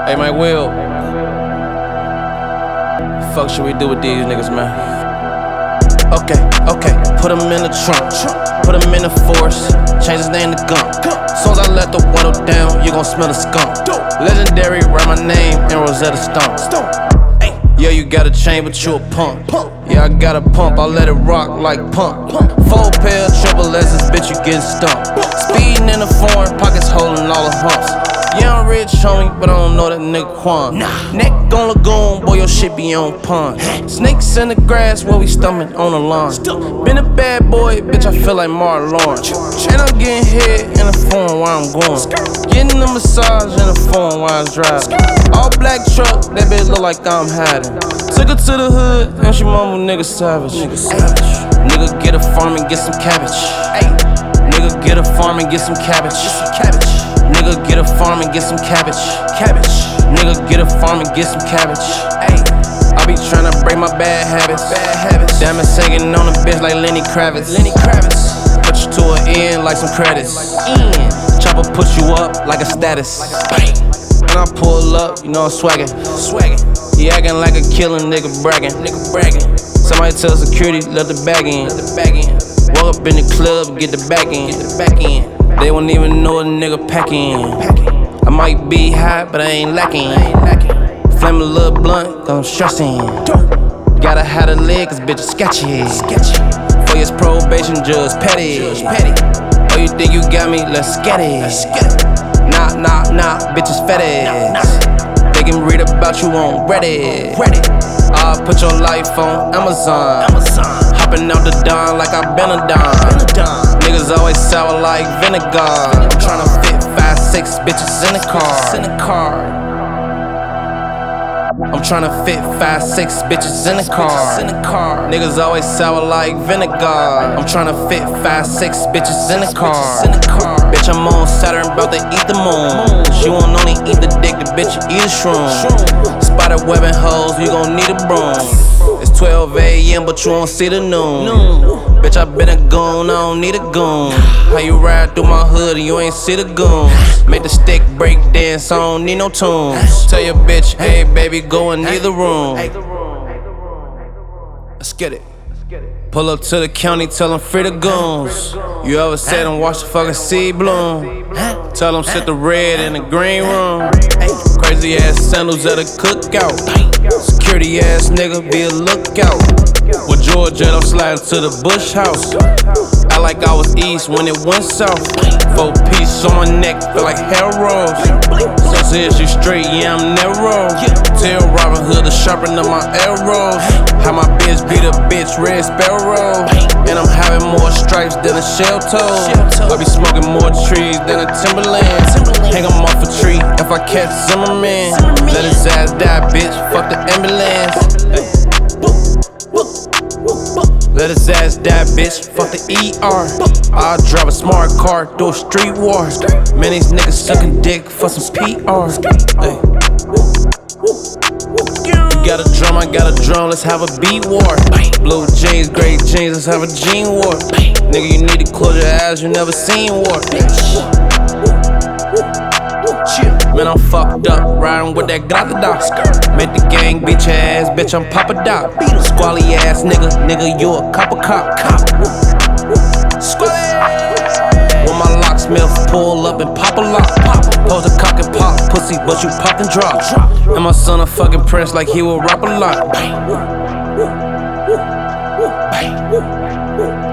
Hey, Mike Will. Fuck should we do with these niggas, man? Okay, put him in the trunk, put him in the force, change his name to Gump. Soon as I let the window down, you gon' smell the skunk. Legendary, write my name in Rosetta Stone. Yeah, you got a chain, but you a pump. Yeah, I got a pump, I let it rock like pump. 4 pair, triple S's, bitch, you getting stumped. Speeding in the foreign, pockets holding all the humps. Yeah, I'm rich, homie, but I don't know that nigga Quan. Neck on Lagoon, boy, your shit be on pond. Snakes in the grass while we stomach on the lawn. Been a bad boy, bitch, I feel like Martin Lawrence. And I'm getting hit in the phone while I'm going. Getting a massage in the phone while I'm driving. All black truck, that bitch look like I'm hiding. Took her to the hood, and she mama nigga savage. Nigga get a farm and get some cabbage. Nigga get a farm and get some cabbage. Nigga get a farm and get some cabbage. Nigga get a farm and get some cabbage. I be tryna break my bad habits. Diamond singing on a bitch like Lenny Kravitz. Put you to an end like some credits. Chopper put you up like a status. When I pull up, you know I'm swaggin'. He acting like a killin' nigga bragging. Somebody tell security, let the bag in. Walk up in the club, get the back in. They won't even know a nigga packing. I might be high, but I ain't lacking. Flame a little blunt, cause I'm stressing. Gotta have a leg, cause bitch is sketchy. For his probation, judge petty. Oh, you think you got me? Let's get it. Nah, bitches fetish. They can read about you on Reddit. I'll put your life on Amazon. Hopping out the dawn like I been a dime. Niggas always sour like vinegar. I'm tryna fit 5-6 bitches in the car. I'm tryna fit 5-6 bitches in the car. Niggas always sour like vinegar. I'm tryna fit 5-6 bitches in the car. Bitch, I'm on Saturn, bout to eat the moon. She won't only eat the dick, the bitch eat a shroom. Spider webbing hoes, you gon' need a broom. It's 12 a.m., but you won't see the noon. Bitch, I been a goon, I don't need a goon. How you ride through my hood and you ain't see the goons? Make the stick break dance, I don't need no tunes. Tell your bitch, hey baby, go in either room. Let's get it. Pull up to the county, tell them free the goons. You ever said them watch the fucking seed bloom? Tell them sit the red in the green room. Crazy ass sandals at a cookout. Security ass nigga, be a lookout. With Georgia, I'm sliding to the Bush house. I like I was east when it went south. 4 pieces on my neck, feel like hair rolls. Says you straight, yeah, I'm narrow. Tell Robin Hood to sharpen up my arrows. How my bitch beat a bitch, Red Sparrow. And I'm having more stripes than a shell toe. I be smoking more trees than a Timberland. Hang him off a tree if I catch Zimmerman. Let his ass die, bitch, fuck the ambulance. Let his ass die, bitch, fuck the ER. I'll drive a smart car, do a street war. Man, these niggas sucking dick for some PR. You got a drum, I got a drum, let's have a beat war. Blue jeans, gray jeans, let's have a jean war. Nigga, you need to close your eyes, you never seen war. Man, I'm fucked up, riding with that Glock. Make the gang beat your ass, bitch, I'm Papa Doc. Squally ass nigga, you a cop. When my locksmith pull up and pop a lock. Pose a cock and pop pussy, but you pop and drop. And my son a fucking prince like he will rap a lot.